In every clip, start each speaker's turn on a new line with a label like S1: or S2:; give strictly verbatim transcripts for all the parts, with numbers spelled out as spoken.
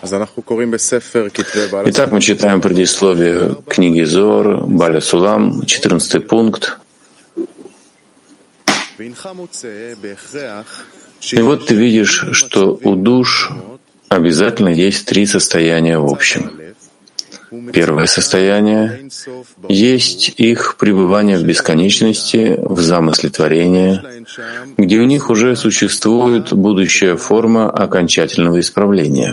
S1: Итак, мы читаем предисловие книги Зоар, Баля Сулам, четырнадцатый пункт. И вот ты видишь, что у душ обязательно есть три состояния в общем. Первое состояние есть их пребывание в бесконечности, в замысле творения, где у них уже существует будущая форма окончательного исправления.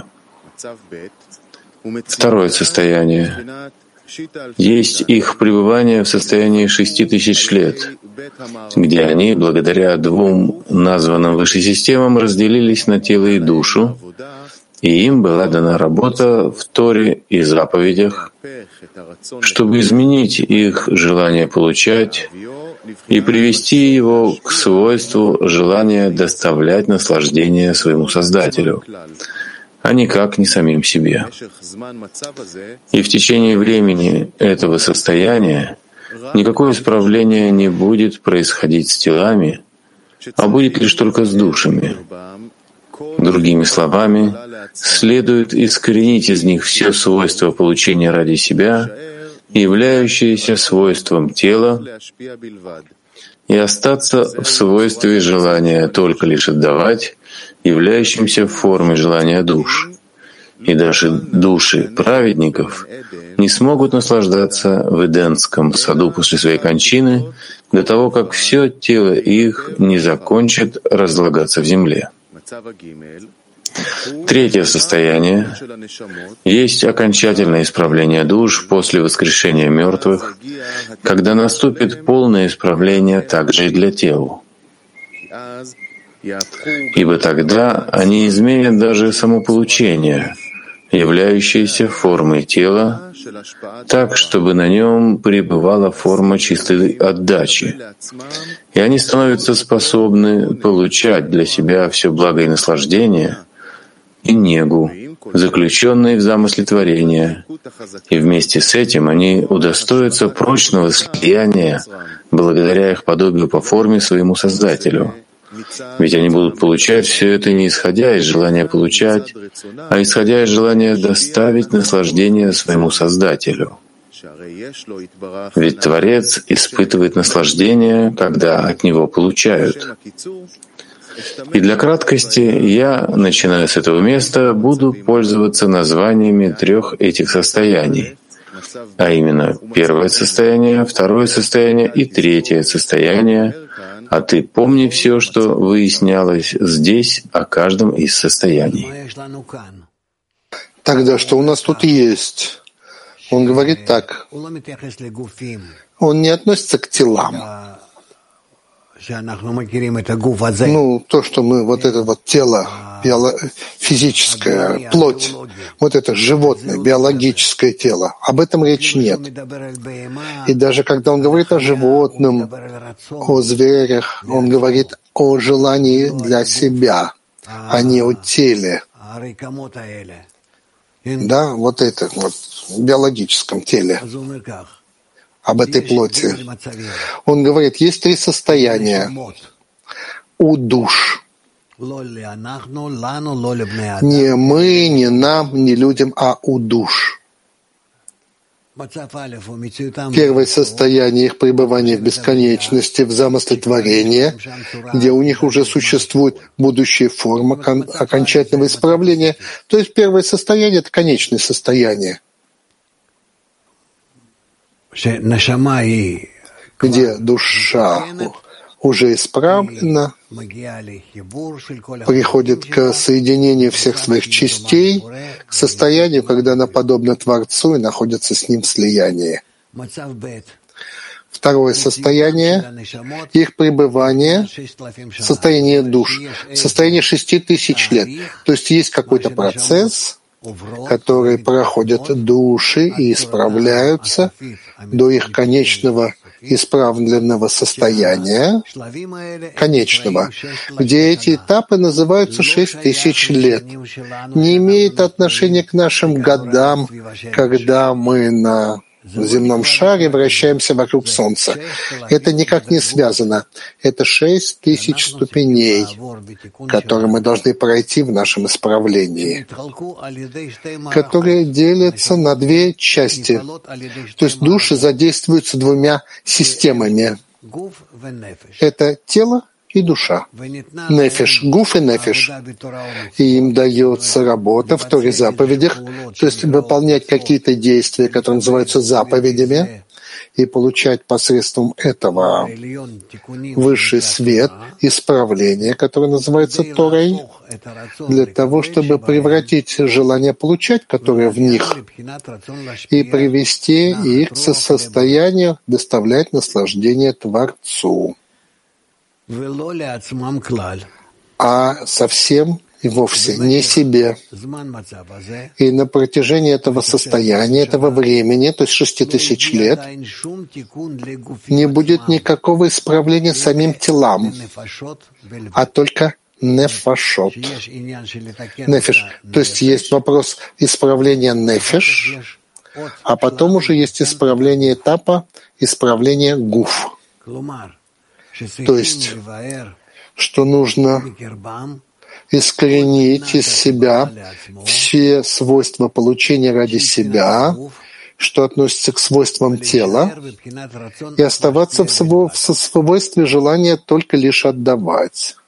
S1: Второе состояние есть их пребывание в состоянии шести тысяч лет, где они, благодаря двум названным выше системам, разделились на тело и душу, и им была дана работа в Торе и заповедях, чтобы изменить их желание получать и привести его к свойству желания доставлять наслаждение своему Создателю, а никак не самим себе. И в течение времени этого состояния никакое исправление не будет происходить с телами, а будет лишь только с душами. Другими словами, следует искоренить из них все свойства получения ради себя, являющиеся свойством тела, и остаться в свойстве желания только лишь отдавать, являющимся формой желания душ. И даже души праведников не смогут наслаждаться в Эдемском саду после своей кончины до того, как все тело их не закончит разлагаться в земле. Третье состояние есть окончательное исправление душ после воскрешения мертвых, когда наступит полное исправление также и для тел. Ибо тогда они изменят даже самополучение, являющееся формой тела, так, чтобы на нем пребывала форма чистой отдачи, и они становятся способны получать для себя все благо и наслаждение и негу, заключенные в замысле творения, и вместе с этим они удостоятся прочного слияния благодаря их подобию по форме своему Создателю. Ведь они будут получать все это не исходя из желания получать, а исходя из желания доставить наслаждение своему Создателю. Ведь Творец испытывает наслаждение, когда от Него получают. И для краткости я, начиная с этого места, буду пользоваться названиями трех этих состояний, а именно первое состояние, второе состояние и третье состояние, а ты помни все, что выяснялось здесь о каждом из состояний.
S2: Тогда что у нас тут есть? Он говорит так. Он не относится к телам. Ну, то, что мы, вот это вот тело, физическое, плоть, вот это животное, биологическое тело, об этом речи нет. И даже когда он говорит о животном, о зверях, он говорит о желании для себя, а не о теле. Да, вот это вот, в биологическом теле. Об этой плоти. Он говорит, есть три состояния у душ. Не мы, не нам, не людям, а у душ. Первое состояние их пребывания в бесконечности, в замысле творения, где у них уже существует будущая форма окончательного исправления. То есть первое состояние — это конечное состояние, где душа уже исправлена, приходит к соединению всех своих частей, к состоянию, когда она подобна Творцу и находится с Ним в слиянии. Второе состояние — их пребывание, состояние душ, состояние шести тысяч лет. То есть есть какой-то процесс, которые проходят души и исправляются до их конечного исправленного состояния, конечного, где эти этапы называются шесть тысяч лет. Не имеет отношения к нашим годам, когда мы на в земном шаре вращаемся вокруг Солнца. Это никак не связано. Это шесть тысяч ступеней, которые мы должны пройти в нашем исправлении, которые делятся на две части. То есть души задействуются двумя системами. Это тело и душа. Нефеш, гуф и нефеш. И им дается работа в Торе заповедях, то есть выполнять какие-то действия, которые называются заповедями, и получать посредством этого высший свет, исправление, которое называется Торой, для того, чтобы превратить желание получать, которое в них, и привести их к состоянию доставлять наслаждение Творцу. А совсем и вовсе не себе. И на протяжении этого состояния, этого времени, то есть шести тысяч лет, не будет никакого исправления самим телам, а только нефашот. Нефеш. То есть есть вопрос исправления нефеш, а потом уже есть исправление этапа, исправление гуф. То есть, что нужно искоренить из себя все свойства получения ради себя, что относится к свойствам тела, и оставаться в свойстве желания только лишь отдавать.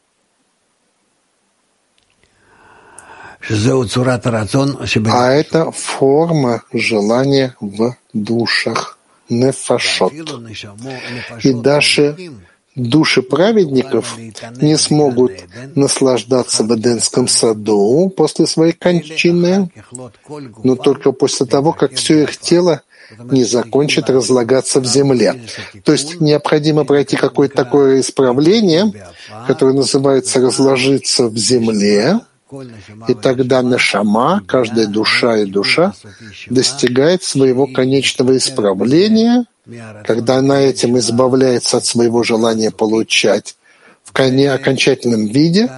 S2: А это форма желания в душах. Нефашот. И даже души праведников не смогут наслаждаться в Эдемском саду после своей кончины, но только после того, как все их тело не закончит разлагаться в земле. То есть необходимо пройти какое-то такое исправление, которое называется «разложиться в земле», и тогда нешама, каждая душа и душа, достигает своего конечного исправления, когда она этим избавляется от своего желания получать в окончательном виде,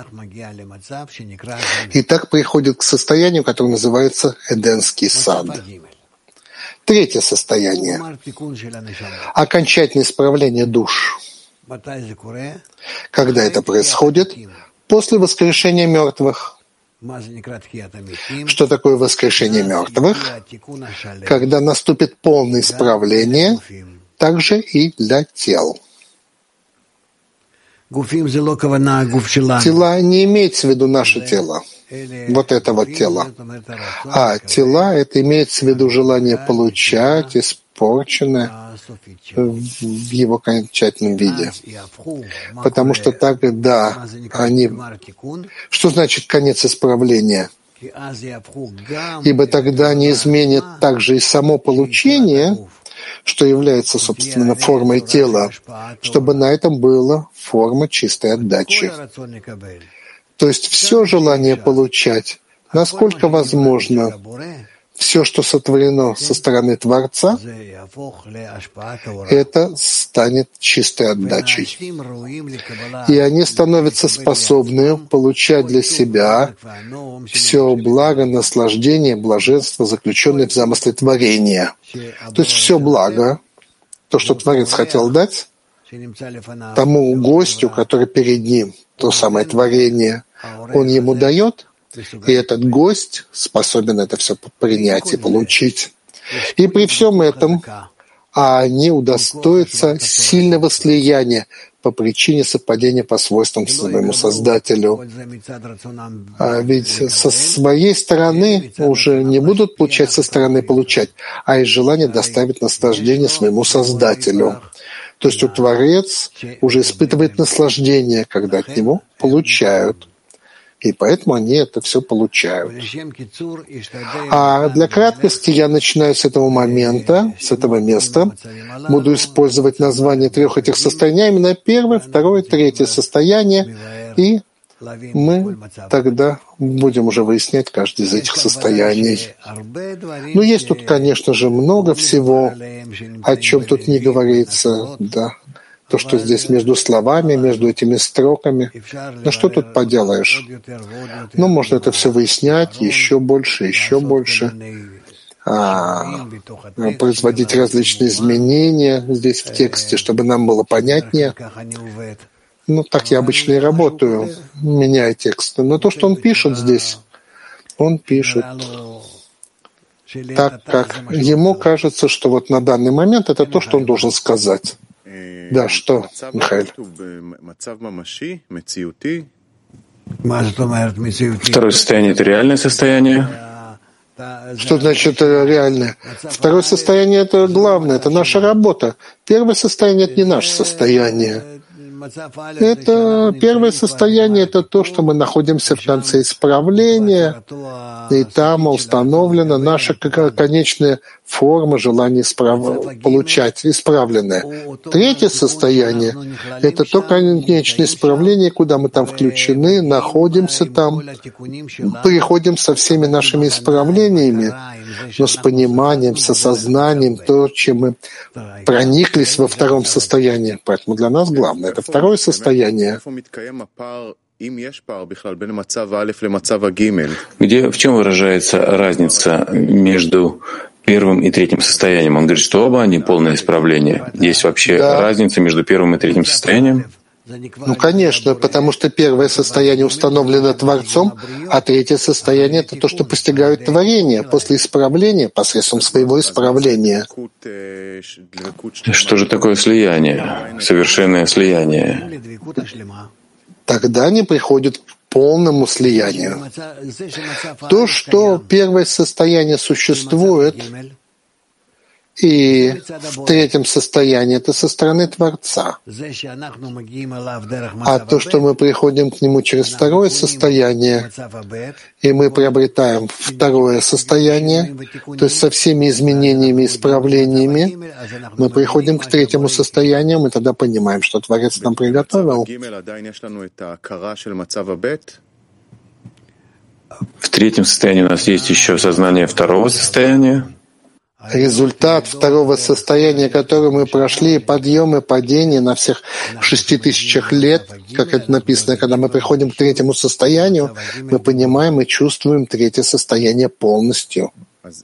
S2: и так приходит к состоянию, которое называется Эдемский сад. Третье состояние — окончательное исправление душ. Когда это происходит? После воскрешения мертвых. Что такое воскрешение мертвых? Когда наступит полное исправление, также и для тел. Тела не имеется в виду наше тело, вот это вот тело. А тела — это имеется в виду желание получать, испорченное в его окончательном виде. Потому что тогда они... Что значит конец исправления? Ибо тогда они изменят также и само получение, что является, собственно, формой тела, чтобы на этом была форма чистой отдачи. То есть все желание получать, насколько возможно, все, что сотворено со стороны Творца, это станет чистой отдачей. И они становятся способны получать для себя все благо, наслаждение, блаженство, заключенное в замысле творения. То есть все благо, то, что Творец хотел дать, тому гостю, который перед ним, то самое творение, он ему дает, и этот гость способен это все принять и получить. И при всем этом они удостоятся сильного слияния по причине совпадения по свойствам своему Создателю. А ведь со своей стороны уже не будут получать со стороны получать, а из желания доставить наслаждение своему Создателю. То есть у Творец уже испытывает наслаждение, когда от него получают. И поэтому они это все получают. А для краткости я начинаю с этого момента, с этого места. Буду использовать название трех этих состояний, именно первое, второе, третье состояние. И мы тогда будем уже выяснять каждое из этих состояний. Но есть тут, конечно же, много всего, о чем тут не говорится, да. То, что здесь между словами, между этими строками. Ну что тут поделаешь? Ну, можно это все выяснять еще больше, еще больше. а, производить различные изменения здесь в тексте, чтобы нам было понятнее. Ну, так я обычно и работаю, меняя тексты. Но то, что он пишет здесь, он пишет так, как ему кажется, что вот на данный момент это то, что он должен сказать. Да, что, Михаил?
S1: Второе состояние — это реальное состояние.
S2: Что значит реальное? Второе состояние — это главное, это наша работа. Первое состояние — это не наше состояние. Это первое состояние — это то, что мы находимся в конце исправления, и там установлена наша конечная форма желания исправ... получать, исправленное. Третье состояние — это то конечное исправление, куда мы там включены, находимся там, приходим со всеми нашими исправлениями, но с пониманием, с осознанием, то, чем мы прониклись во втором состоянии. Поэтому для нас главное — это второе состояние.
S1: Где, в чем выражается разница между первым и третьим состоянием? Он говорит, что оба они полное исправление. Есть вообще
S2: Да.
S1: разница между первым и третьим состоянием?
S2: Ну, конечно, потому что первое состояние установлено Творцом, а третье состояние — это то, что постигают творение после исправления, посредством своего исправления.
S1: Что же такое слияние? Совершенное слияние.
S2: Тогда они приходят к полному слиянию. То, что первое состояние существует, и в третьем состоянии — это со стороны Творца. А то, что мы приходим к Нему через второе состояние, и мы приобретаем второе состояние, то есть со всеми изменениями, исправлениями, мы приходим к третьему состоянию, мы тогда понимаем, что Творец нам приготовил.
S1: В третьем состоянии у нас есть еще сознание второго состояния.
S2: Результат второго состояния, которое мы прошли, подъем и падение на всех шести тысячах лет, как это написано, когда мы приходим к третьему состоянию, мы понимаем и чувствуем третье состояние полностью.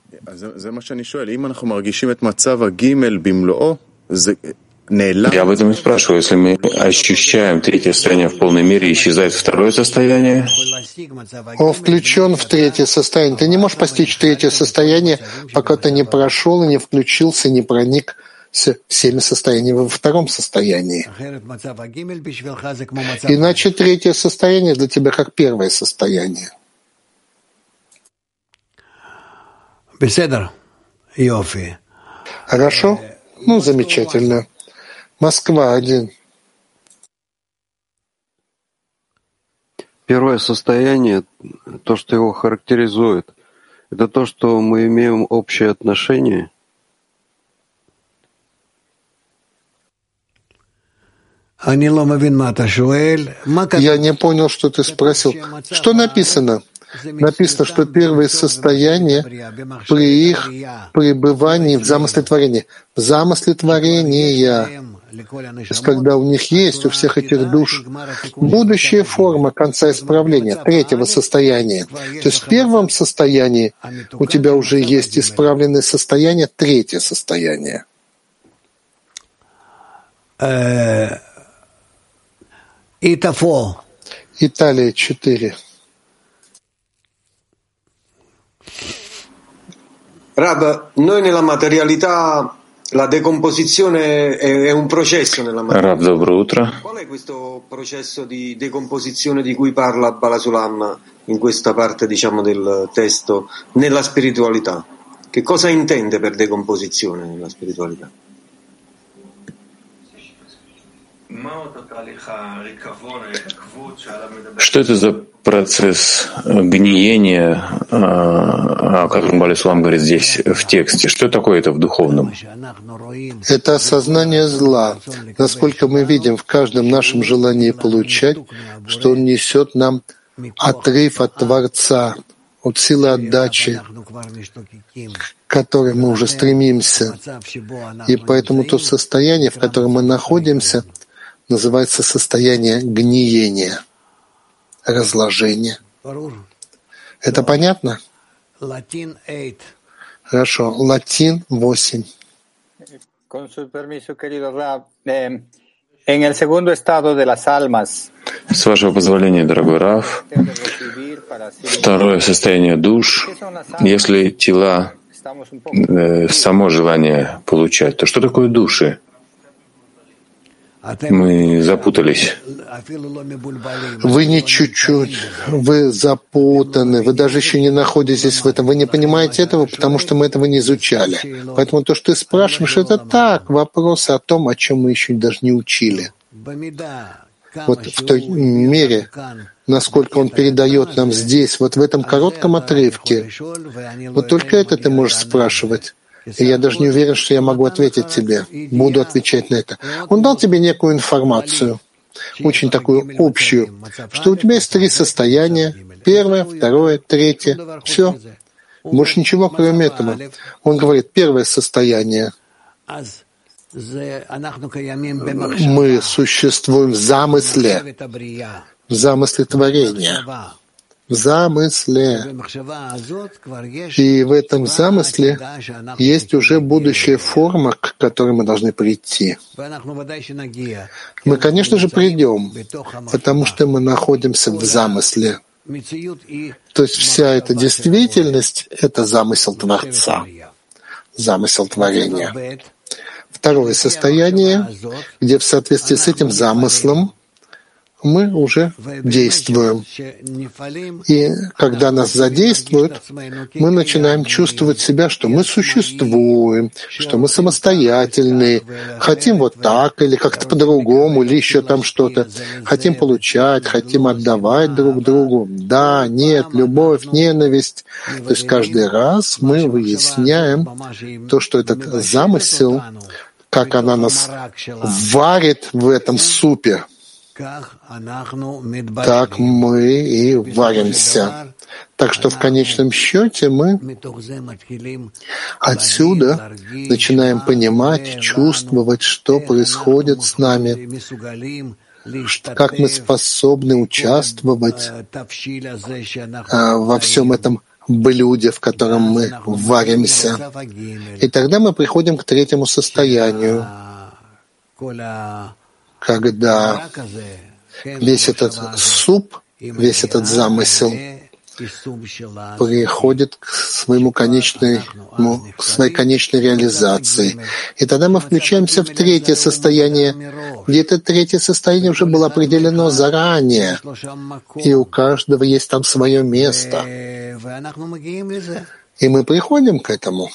S1: Я об этом и спрашиваю. Если мы ощущаем третье состояние в полной мере, исчезает второе состояние?
S2: Он включен в третье состояние. Ты не можешь постичь третье состояние, пока ты не прошел и не включился, не проник всеми состояниями во втором состоянии. Иначе третье состояние для тебя как первое состояние. Хорошо? Ну, замечательно. Москва один.
S3: Первое состояние, то, что его характеризует, это то, что мы имеем общее отношение.
S2: Я не понял, что ты спросил. Что написано? Написано, что первое состояние при их пребывании в замысле творения. В замысле творения. То есть, когда у них есть, у всех этих душ, будущая форма конца исправления, третьего состояния. То есть в первом состоянии у тебя уже есть исправленное состояние, третье состояние. Италия четыре.
S4: Rab, noi nella materialità la decomposizione è, è un processo nella materialità.
S1: Раб, доброе утро.
S4: Qual è questo processo di decomposizione di cui parla Balasulam in questa parte, diciamo, del testo nella spiritualità? Che cosa intende per decomposizione nella spiritualità?
S1: Что это за процесс гниения, о котором Балисулам говорит здесь в тексте? Что такое это в духовном?
S2: Это осознание зла. Насколько мы видим в каждом нашем желании получать, что он несет нам отрыв от Творца, от силы отдачи, к которой мы уже стремимся. И поэтому то состояние, в котором мы находимся, называется состояние гниения, разложения. Это понятно? Хорошо. Латин восемь.
S5: Con su permiso, querido Rab, eh, en el segundo estado de las almas,
S1: С вашего позволения, дорогой Рав, второе состояние душ, если тела, э, само желание получать, то что такое души? Мы запутались.
S2: Вы не чуть-чуть, вы запутаны, вы даже еще не находитесь в этом, вы не понимаете этого, потому что мы этого не изучали. Поэтому то, что ты спрашиваешь, это так, вопросы о том, о чем мы еще даже не учили. Вот в той мере, насколько он передает нам здесь, вот в этом коротком отрывке, вот только это ты можешь спрашивать. И я даже не уверен, что я могу ответить тебе. Буду отвечать на это. Он дал тебе некую информацию, очень такую общую, что у тебя есть три состояния. Первое, второе, третье. Все. Больше ничего, кроме этого. Он говорит, первое состояние. Мы существуем в замысле, в замысле творения. В замысле. И в этом замысле есть уже будущая форма, к которой мы должны прийти. Мы, конечно же, придем, потому что мы находимся в замысле. То есть вся эта действительность — это замысел Творца, замысел творения. Второе состояние, где в соответствии с этим замыслом мы уже действуем. И когда нас задействуют, мы начинаем чувствовать себя, что мы существуем, что мы самостоятельные, хотим вот так или как-то по-другому, или еще там что-то. Хотим получать, хотим отдавать друг другу. Да, нет, любовь, ненависть. То есть каждый раз мы выясняем то, что этот замысел, как она нас варит в этом супе. Так мы и варимся. Так что в конечном счете мы отсюда начинаем понимать, чувствовать, что происходит с нами, как мы способны участвовать во всем этом блюде, в котором мы варимся. И тогда мы приходим к третьему состоянию, когда весь этот суп, весь этот замысел приходит к своему конечному, к своей конечной реализации. И тогда мы включаемся в третье состояние, где это третье состояние уже было определено заранее, и у каждого есть там свое место. И мы приходим к этому.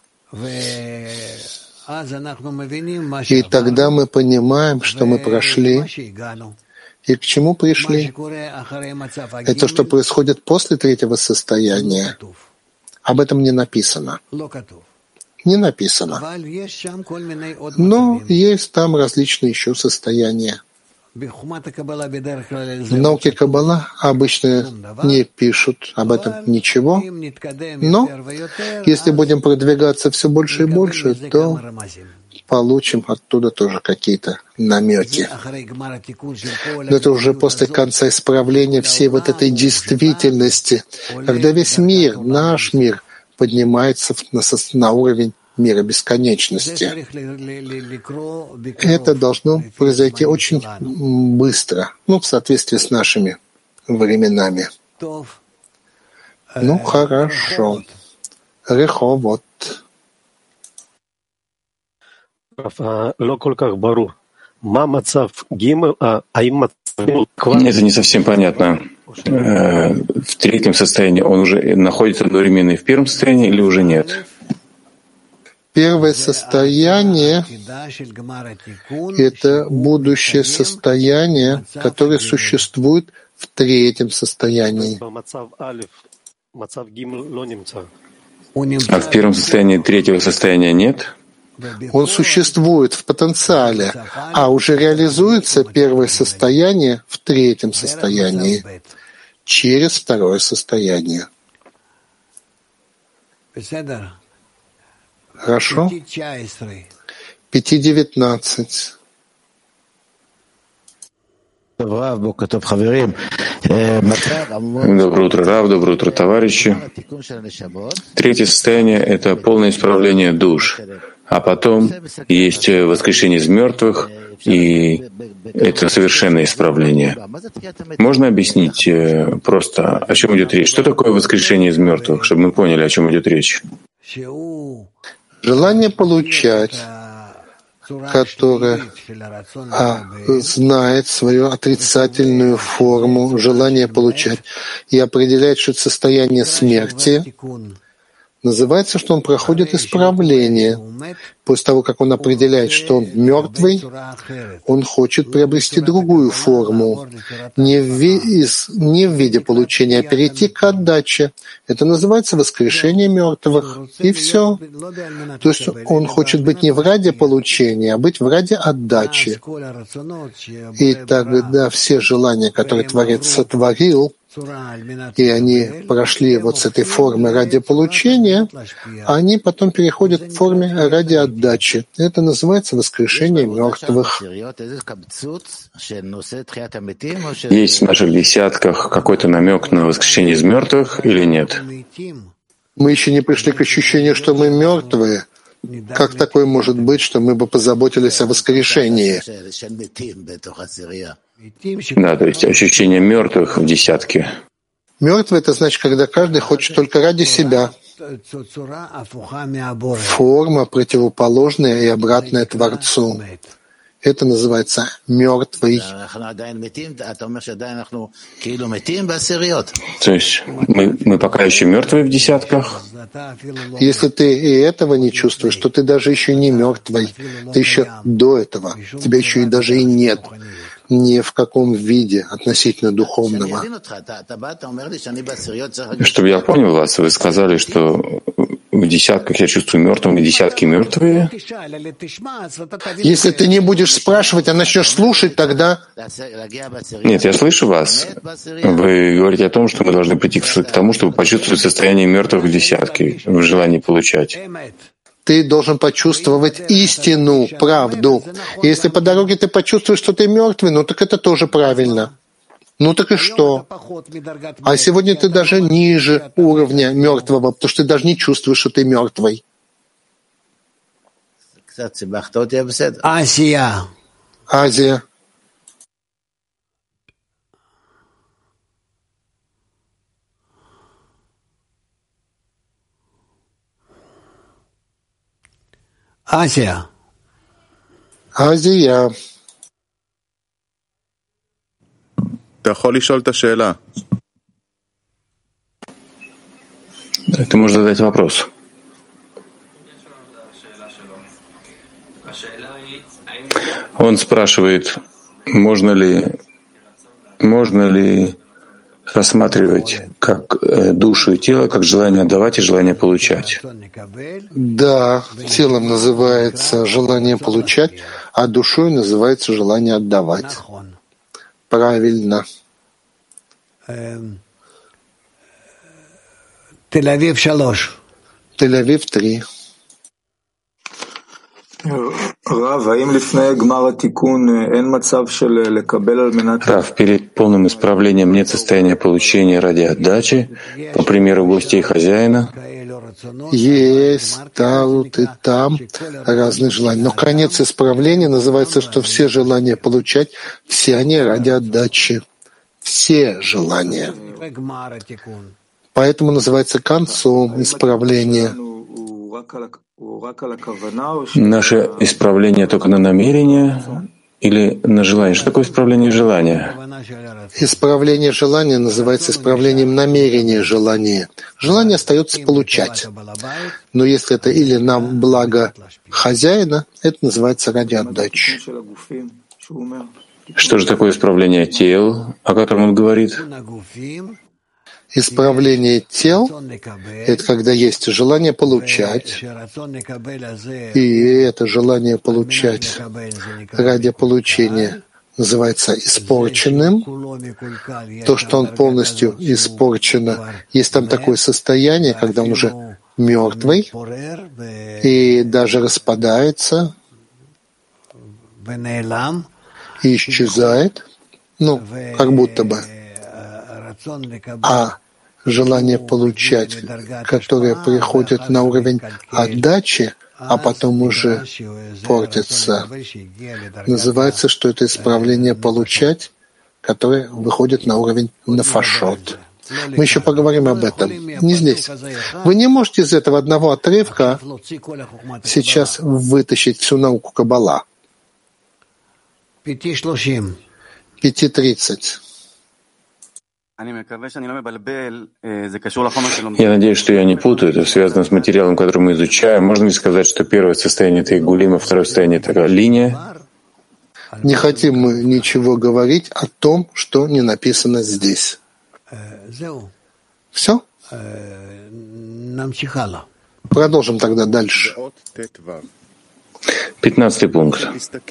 S2: И тогда мы понимаем, что мы прошли, и к чему пришли. Это что происходит после третьего состояния. Об этом не написано. Не написано. Но есть там различные еще состояния. В науке Каббала обычно не пишут об этом ничего, но если будем продвигаться все больше и больше, то получим оттуда тоже какие-то намеки. Но это уже после конца исправления всей вот этой действительности, когда весь мир, наш мир, поднимается на, на уровень мира бесконечности. Это должно произойти очень быстро, ну, в соответствии с нашими временами. Ну, хорошо. Реховот.
S1: Это не совсем понятно. В третьем состоянии он уже находится одновременно и в первом состоянии или уже нет?
S2: Первое состояние — это будущее состояние, которое существует в третьем состоянии.
S1: А в первом состоянии третьего состояния нет?
S2: Он существует в потенциале, а уже реализуется первое состояние в третьем состоянии, через второе состояние. Хорошо? пять девятнадцать.
S3: В
S1: Доброе утро, Рав, доброе утро, товарищи. Третье состояние — это полное исправление душ, а потом есть воскрешение из мертвых, и это совершенное исправление. Можно объяснить просто, о чем идет речь? Что такое воскрешение из мертвых, чтобы мы поняли, о чем идет речь?
S2: Желание получать, которое а, знает свою отрицательную форму, желание получать, и определяет, что это состояние смерти, называется, что он проходит исправление. После того, как он определяет, что он мертвый, он хочет приобрести другую форму, не в, ви- не в виде получения, а перейти к отдаче. Это называется воскрешение мертвых. И все. То есть он хочет быть не в ради получения, а быть в ради отдачи. И тогда все желания, которые Творец сотворил, и они прошли вот с этой формы ради получения, они потом переходят к форме ради отдачи. Это называется воскрешение мертвых.
S1: Есть в наших десятках какой-то намек на воскрешение из мертвых или нет?
S2: Мы еще не пришли к ощущению, что мы мертвые. Как такое может быть, что мы бы позаботились о воскрешении?
S1: Да, то есть ощущение мертвых в десятке.
S2: Мертвый — это значит, когда каждый хочет только ради себя. Форма противоположная и обратная Творцу. Это называется мертвый.
S1: То есть мы, мы пока еще мертвые в десятках?
S2: Если ты и этого не чувствуешь, то ты даже еще не мертвый. Ты еще до этого. Тебя еще и даже и нет. Ни в каком виде относительно духовного.
S1: Чтобы я понял вас, вы сказали, что в десятках я чувствую мертвым, и десятки мертвые.
S2: Если ты не будешь спрашивать, а начнешь слушать, тогда...
S1: Нет, я слышу вас. Вы говорите о том, что мы должны прийти к тому, чтобы почувствовать состояние мертвых в десятке, в желании получать.
S2: Ты должен почувствовать истину, правду. И если по дороге ты почувствуешь, что ты мертвый, ну так это тоже правильно. Ну так и что? А сегодня ты даже ниже уровня мертвого, потому что ты даже не чувствуешь, что ты мертвый.
S5: Азия.
S2: Азия.
S5: Азия.
S2: Азия.
S1: Ты можешь задать вопрос. Он спрашивает, можно ли, можно ли рассматривать как душу и тело, как желание отдавать и желание получать.
S2: Да, телом называется желание получать, а душой называется желание отдавать. Правильно.
S5: Тель-Авив
S2: Тель-Авив три.
S1: Рав, перед полным исправлением нет состояния получения ради отдачи, по примеру гостей хозяина?
S2: Есть тут и там разные желания. Но конец исправления называется, что все желания получать, все они ради отдачи. Все желания. Поэтому называется концом исправления.
S1: Наше исправление только на намерение или на желание? Что такое исправление желания?
S2: Исправление желания называется исправлением намерения желания. Желание остается получать. Но если это или на благо хозяина, это называется ради отдачи.
S1: Что же такое исправление тел, о котором он говорит?
S2: Исправление тел — это когда есть желание получать, и это желание получать ради получения называется испорченным. То, что он полностью испорчено, есть там такое состояние, когда он уже мертвый и даже распадается и исчезает. Ну, как будто бы. А желание получать, которое приходит на уровень отдачи, а потом уже портится, называется, что это исправление получать, которое выходит на уровень нафашот. Мы еще поговорим об этом. Не здесь. Вы не можете из этого одного отрывка сейчас вытащить всю науку Каббала. пять тридцать.
S1: Я надеюсь, что я не путаю. Это связано с материалом, который мы изучаем. Можно ли сказать, что первое состояние — это Игулим, второе состояние — это линия?
S2: Не хотим мы ничего говорить о том, что не написано здесь. Все? Продолжим тогда дальше.
S1: Пятнадцатый пункт.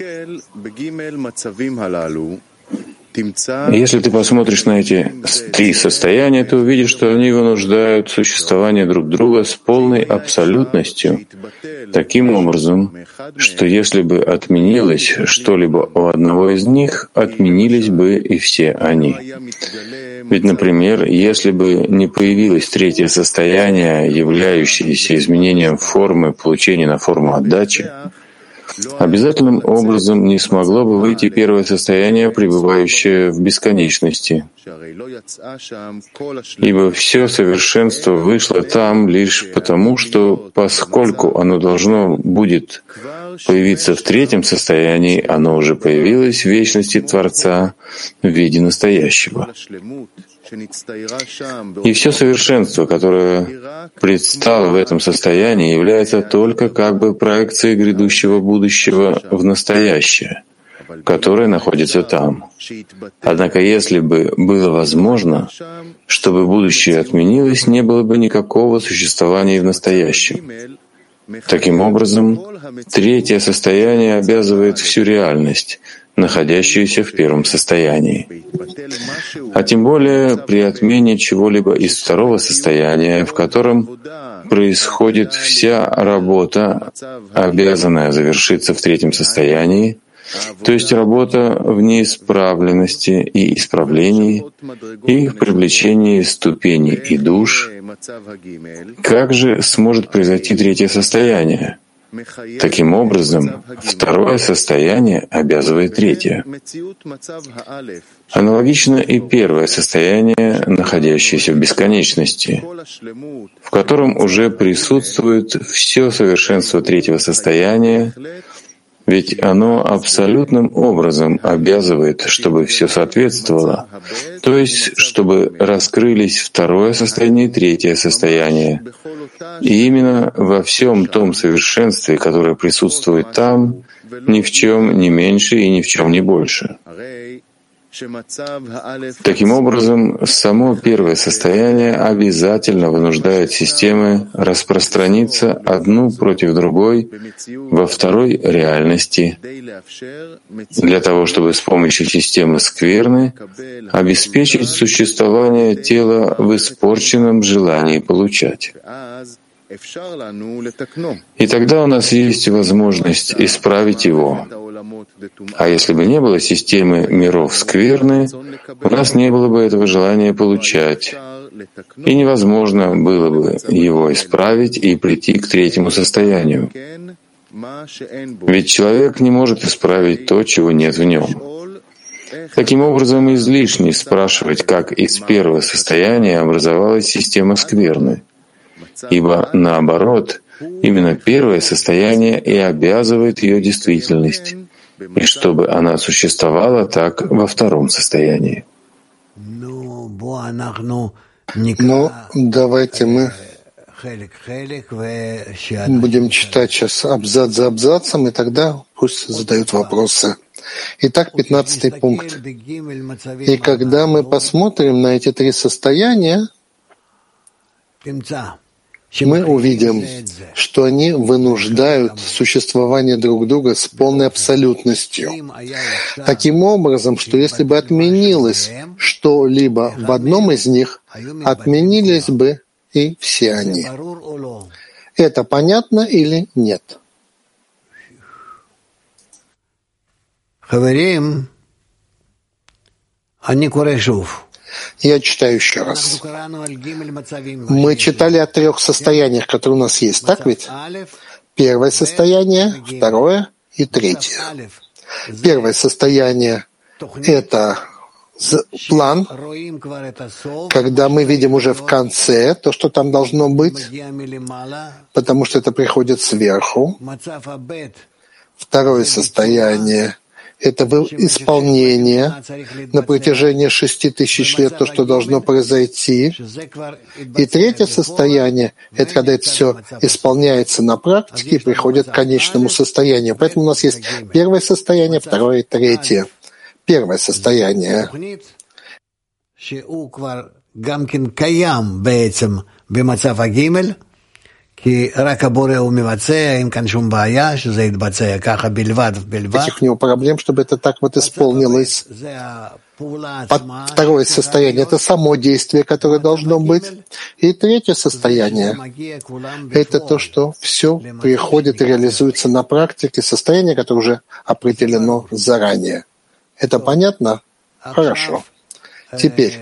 S1: Если ты посмотришь на эти три состояния, ты увидишь, что они вынуждают существование друг друга с полной абсолютностью, таким образом, что если бы отменилось что-либо у одного из них, отменились бы и все они. Ведь, например, если бы не появилось третье состояние, являющееся изменением формы получения на форму отдачи, обязательным образом не смогло бы выйти первое состояние, пребывающее в бесконечности, ибо все совершенство вышло там лишь потому, что поскольку оно должно будет появиться в третьем состоянии, оно уже появилось в вечности Творца в виде настоящего. И все совершенство, которое предстало в этом состоянии, является только как бы проекцией грядущего будущего в настоящее, которое находится там. Однако, если бы было возможно, чтобы будущее отменилось, не было бы никакого существования и в настоящем. Таким образом, третье состояние обязывает всю реальность, находящуюся в первом состоянии. А тем более при отмене чего-либо из второго состояния, в котором происходит вся работа, обязанная завершиться в третьем состоянии, то есть работа в неисправленности и исправлении, и в привлечении ступеней и душ, как же сможет произойти третье состояние? Таким образом, второе состояние обязывает третье. Аналогично и первое состояние, находящееся в бесконечности, в котором уже присутствует все совершенство третьего состояния, ведь оно абсолютным образом обязывает, чтобы все соответствовало, то есть чтобы раскрылись второе состояние и третье состояние. И именно во всем том совершенстве, которое присутствует там, ни в чем не меньше и ни в чем не больше. Таким образом, само первое состояние обязательно вынуждает системы распространиться одну против другой во второй реальности, для того, чтобы с помощью системы скверны обеспечить существование тела в испорченном желании получать. И тогда у нас есть возможность исправить его. А если бы не было системы миров скверны, у нас не было бы этого желания получать, и невозможно было бы его исправить и прийти к третьему состоянию. Ведь человек не может исправить то, чего нет в нем. Таким образом, излишне спрашивать, как из первого состояния образовалась система скверны, ибо, наоборот, именно первое состояние и обязывает ее действительность, и чтобы она существовала так во втором состоянии.
S2: Но давайте мы будем читать сейчас абзац за абзацем, и тогда пусть задают вопросы. Итак, пятнадцатый пункт. И когда мы посмотрим на эти три состояния, мы увидим, что они вынуждают существование друг друга с полной абсолютностью. Таким образом, что если бы отменилось что-либо в одном из них, отменились бы и все они. Это понятно или нет? Я читаю еще раз. Мы читали о трех состояниях, которые у нас есть, так ведь? Первое состояние, второе и третье. Первое состояние — это план, когда мы видим уже в конце то, что там должно быть, потому что это приходит сверху. Второе состояние — это исполнение на протяжении шести тысяч лет, то, что должно произойти. И третье состояние — это когда это все исполняется на практике и приходит к конечному состоянию. Поэтому у нас есть первое состояние, второе и третье. Первое состояние Этих у него проблем, чтобы это так вот исполнилось. Второе состояние — это само действие, которое должно быть. И третье состояние — это то, что все приходит и реализуется на практике, состояние, которое уже определено заранее. Это понятно? Хорошо. Теперь,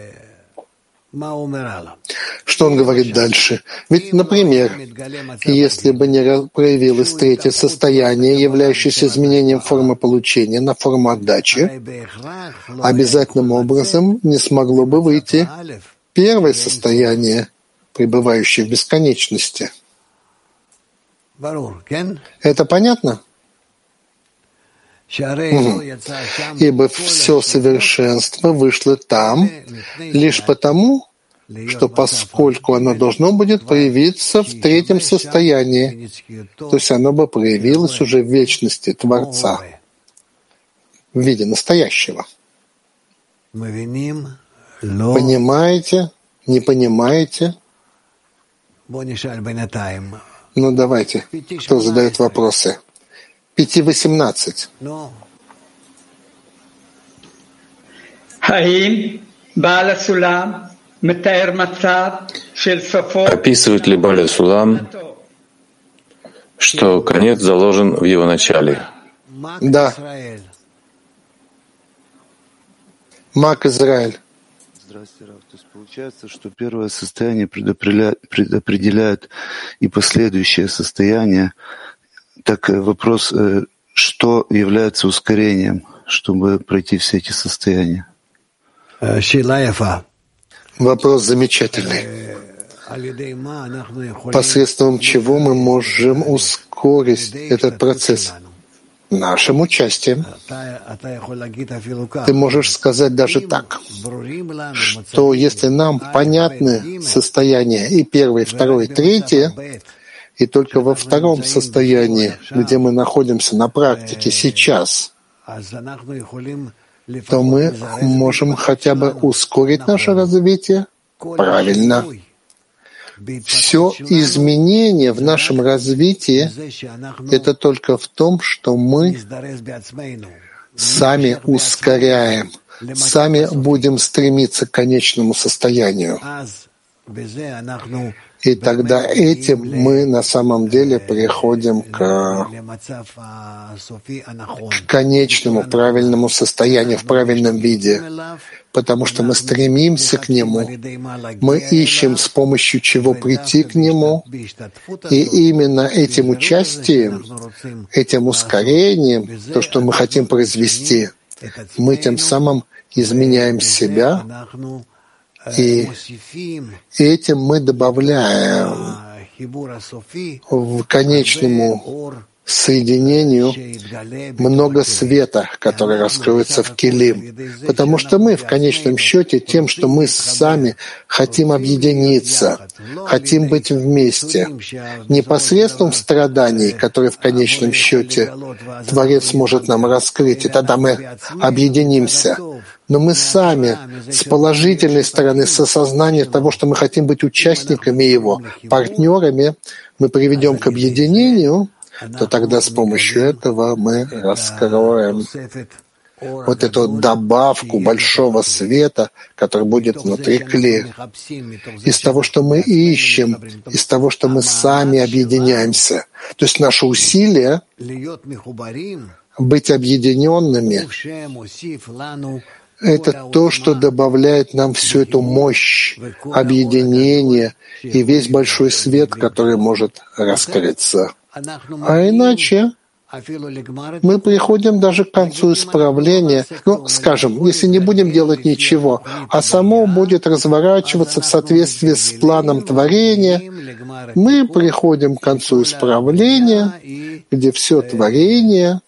S2: что он говорит дальше? Ведь, например, если бы не проявилось третье состояние, являющееся изменением формы получения на форму отдачи, обязательным образом не смогло бы выйти первое состояние, пребывающее в бесконечности. Это понятно? Угу. Ибо все совершенство вышло там лишь потому, что поскольку оно должно будет проявиться в третьем состоянии, то есть оно бы проявилось уже в вечности Творца, в виде настоящего. Понимаете? Не понимаете? Ну давайте, кто задает вопросы? пять восемнадцать.
S1: Описывает ли Баля Сулам, что конец заложен в его начале?
S2: Да. Мак Израиль.
S3: Здравствуйте, Рав. То есть получается, что первое состояние предопределяет, предопределяет и последующее состояние. Так вопрос, что является ускорением, чтобы пройти все эти состояния?
S2: Вопрос замечательный. Посредством чего мы можем ускорить этот процесс? Нашим участием. Ты можешь сказать даже так, что если нам понятны состояния и первое, и второе, и третье, и только во втором состоянии, где мы находимся на практике сейчас, то мы можем хотя бы ускорить наше развитие. Правильно. Все изменение в нашем развитии — это только в том, что мы сами ускоряем, сами будем стремиться к конечному состоянию. И тогда этим мы на самом деле приходим к, к конечному правильному состоянию в правильном виде, потому что мы стремимся к нему, мы ищем с помощью чего прийти к нему, и именно этим участием, этим ускорением, то, что мы хотим произвести, мы тем самым изменяем себя, и этим мы добавляем в конечному соединению много света, который раскроется в Келим. Потому что мы в конечном счете тем, что мы сами хотим объединиться, хотим быть вместе, не посредством страданий, которые в конечном счете Творец может нам раскрыть, и тогда мы объединимся. Но мы сами с положительной стороны, с осознанием того, что мы хотим быть участниками его, партнерами, мы приведем к объединению, то тогда с помощью этого мы раскроем вот эту добавку большого света, который будет внутри кли. Из того, что мы ищем, из того, что мы сами объединяемся. То есть наше усилие быть объединенными, это то, что добавляет нам всю эту мощь, объединение и весь большой свет, который может раскрыться. А иначе мы приходим даже к концу исправления, ну, скажем, если не будем делать ничего, а само будет разворачиваться в соответствии с планом творения, мы приходим к концу исправления, где все творение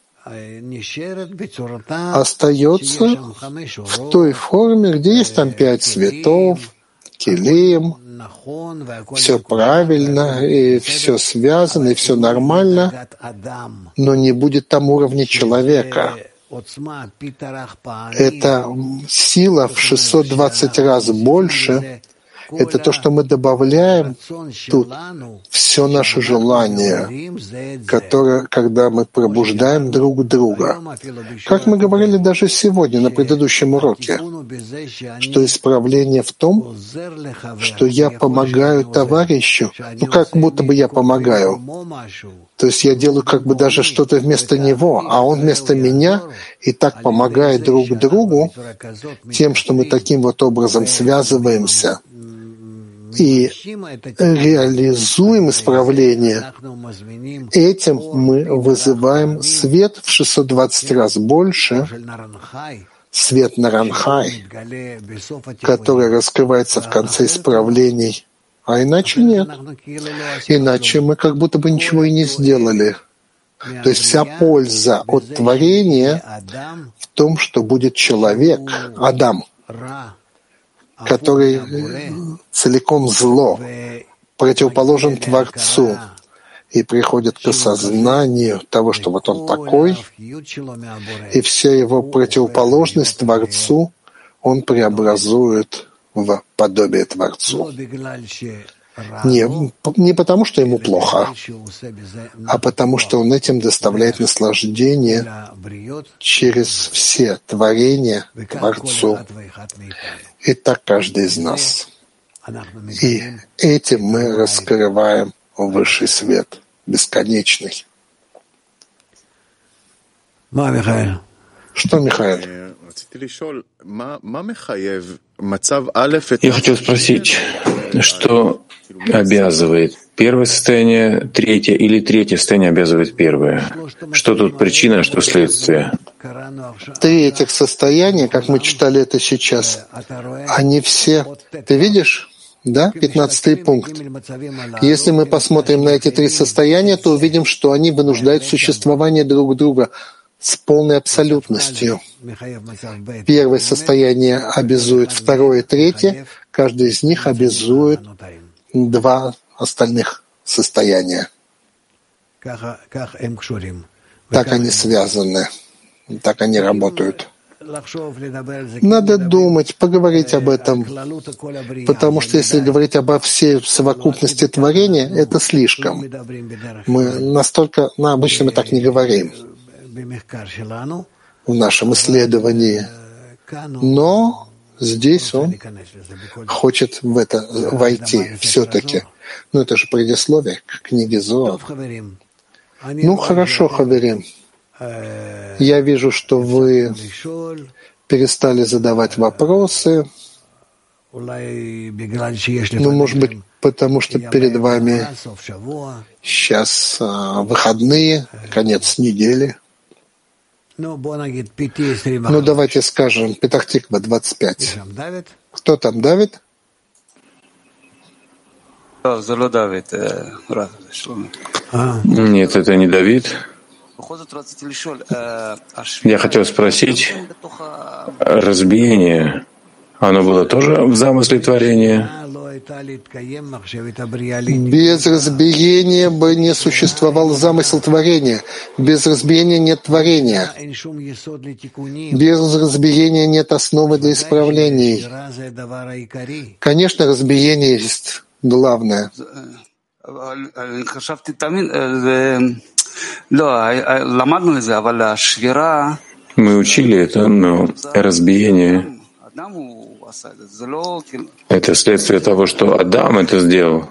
S2: остается в той форме, где есть там пять цветов, келим, все правильно, и все связано, и все нормально, но не будет там уровня человека. Это сила в шестьсот двадцать раз больше. Это то, что мы добавляем тут, все наше желание, которое, когда мы пробуждаем друг друга. Как мы говорили даже сегодня на предыдущем уроке, что исправление в том, что я помогаю товарищу, ну как будто бы я помогаю. То есть я делаю как бы даже что-то вместо него, а он вместо меня, и так помогает друг другу тем, что мы таким вот образом связываемся и реализуем исправление. Этим мы вызываем свет в шестьсот двадцать раз больше, свет Наранхай, который раскрывается в конце исправлений. А иначе нет. Иначе мы как будто бы ничего и не сделали. То есть вся польза от творения в том, что будет человек, Адам, который целиком зло, противоположен Творцу, и приходит к осознанию того, что вот он такой, и вся его противоположность Творцу он преобразует в подобие Творцу. Не, не потому, что ему плохо, а потому, что он этим доставляет наслаждение через все творения Творцу. И так каждый из нас. И этим мы раскрываем высший свет, бесконечный. Что, Михаил?
S1: Я хотел спросить, что обязывает первое состояние, третье, или третье состояние обязывает первое? Что тут причина, что следствие?
S2: Три этих состояния, как мы читали это сейчас, они все... Ты видишь? Да? Пятнадцатый пункт. Если мы посмотрим на эти три состояния, то увидим, что они вынуждают существование друг друга с полной абсолютностью. Первое состояние обязует второе и третье, каждый из них обязует два остальных состояния. Так они связаны, так они работают. Надо думать, поговорить об этом, потому что если говорить обо всей совокупности творения, это слишком. Мы настолько, ну, обычно мы так не говорим в нашем исследовании, но здесь он хочет в это войти все-таки. Ну, это же предисловие к книге Зоар. Ну, хорошо, хаверим. Я вижу, что вы перестали задавать вопросы. Ну, может быть, потому что перед вами сейчас а, выходные, конец недели. Ну, давайте скажем, Петах-Тиква, двадцать пять. Кто там, Давид?
S1: Нет, это не Давид. Я хотел спросить, разбиение, оно было тоже в замысле творения?
S2: Без разбиения бы не существовал замысел творения. Без разбиения нет творения. Без разбиения нет основы для исправлений. Конечно, разбиение есть главное.
S1: Мы учили это, но разбиение — это следствие того, что Адам это сделал.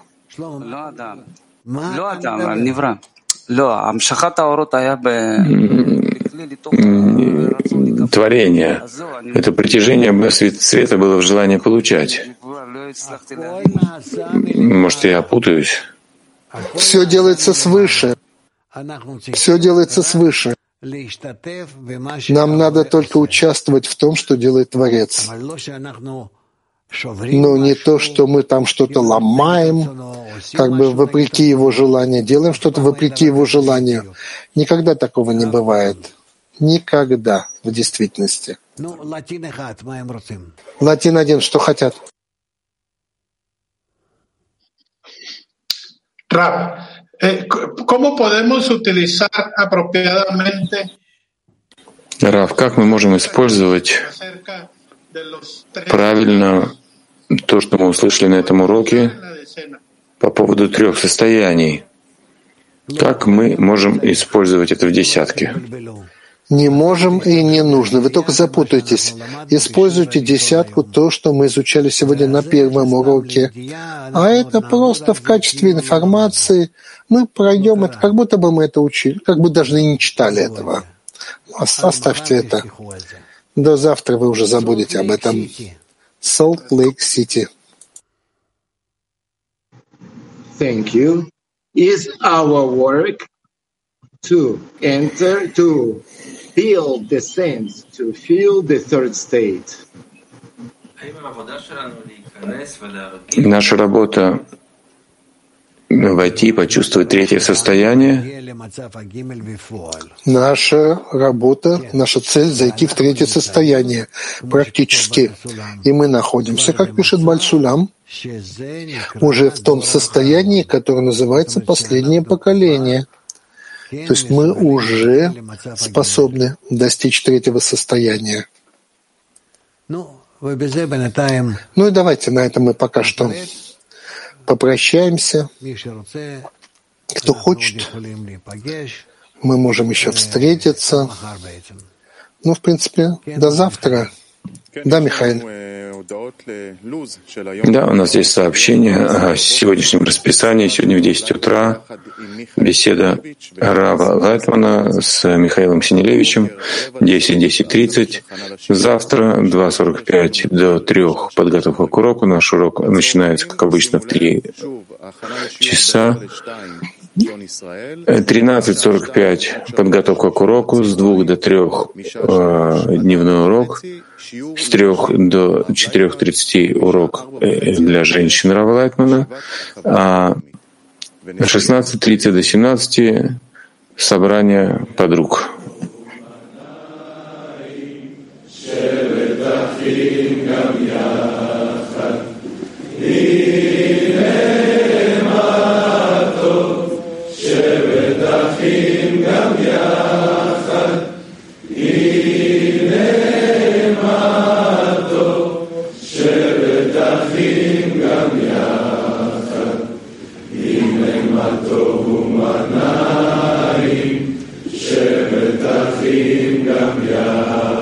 S1: творения. Это притяжение света было в желании получать. Может, я путаюсь?
S2: Все делается свыше. Все делается свыше. Нам надо только участвовать в том, что делает Творец. Но не то, что мы там что-то ломаем, как бы вопреки его желанию, делаем что-то вопреки его желанию. Никогда такого не бывает. Никогда в действительности. Латин один, что хотят?
S6: Rab, eh, ¿cómo podemos utilizar apropiadamente?
S1: Рав, как мы можем использовать правильно то, что мы услышали на этом уроке по поводу трех состояний? Как мы можем использовать это в десятке?
S2: Не можем и не нужно. Вы только запутаетесь. Используйте десятку, то, что мы изучали сегодня на первом уроке. А это просто в качестве информации. Мы пройдем это, как будто бы мы это учили, как бы даже и не читали этого. Оставьте это. До завтра вы уже забудете об этом. Salt Lake City.
S7: Thank you. Is our work to enter, to feel the sense, to feel the third state?
S1: Наша работа — войти, почувствовать третье состояние.
S2: Наша работа, наша цель — зайти в третье состояние практически. И мы находимся, как пишет Баль-Сулам, уже в том состоянии, которое называется последнее поколение. То есть мы уже способны достичь третьего состояния. Ну и давайте на этом мы пока что попрощаемся. Кто хочет, мы можем еще встретиться. Ну, в принципе, до завтра. Да, Михаил?
S1: Да, у нас есть сообщение о сегодняшнем расписании. Сегодня в десять утра беседа Рава Лайтмана с Михаилом Синелевичем, десять десять тридцать. Завтра два сорок пять до трех подготовка к уроку. Наш урок начинается, как обычно, в три часа. тринадцать сорок пять подготовка к уроку, с двух до трех э, дневной урок, с трех до четырех тридцати урок для женщин Рава Лайтмана, а шестнадцать тридцать до семнадцати собрание подруг.
S8: שבט אחים גם יחד